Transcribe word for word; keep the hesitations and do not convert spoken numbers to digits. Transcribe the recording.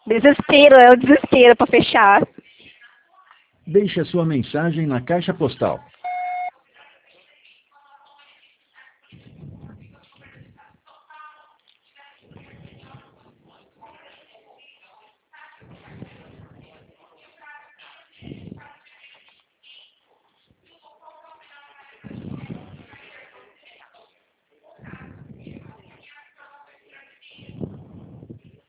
Desespero, é o desespero para fechar. Deixe a sua mensagem na caixa postal